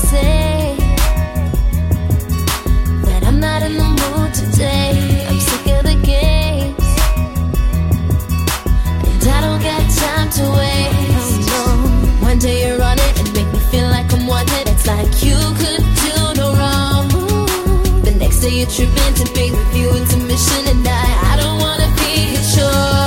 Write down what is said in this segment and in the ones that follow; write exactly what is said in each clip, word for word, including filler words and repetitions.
say that I'm not in the mood today. I'm sick of the games, and I don't got time to waste. Oh, no. One day you're on it and make me feel like I'm wanted. It's like you could do no wrong. The next day you're tripping to be with you. It's a mission, and I, I don't wanna be your chore.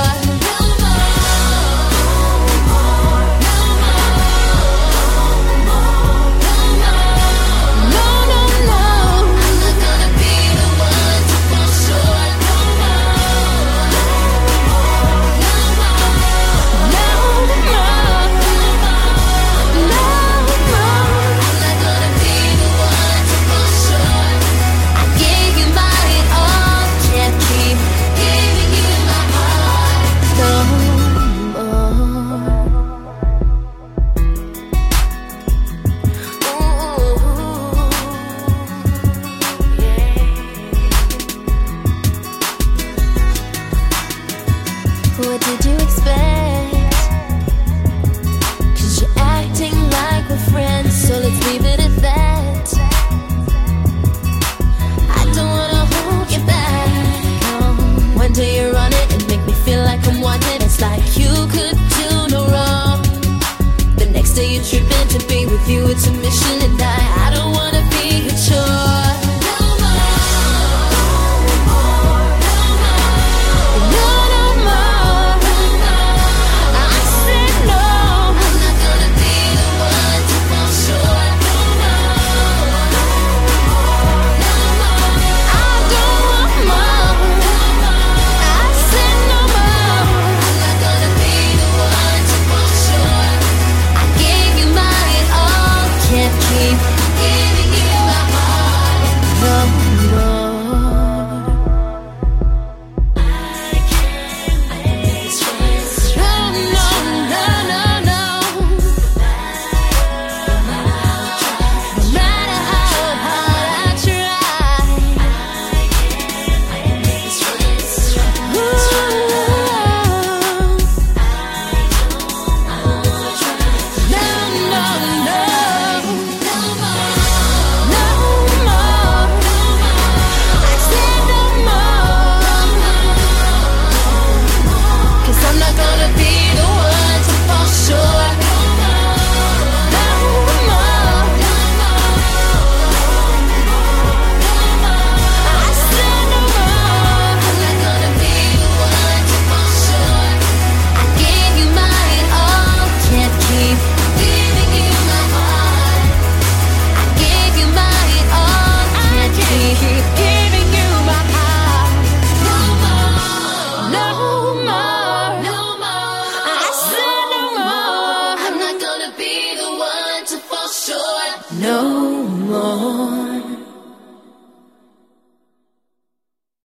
What did you expect? Cause you're acting like we're friends, so let's leave it at that. I don't wanna hold you back, no. One day you're on it and make me feel like I'm wanted. It's like you could do no wrong. The next day you're tripping to be with you. It's a mission, and I, I don't wanna be your chore. Keep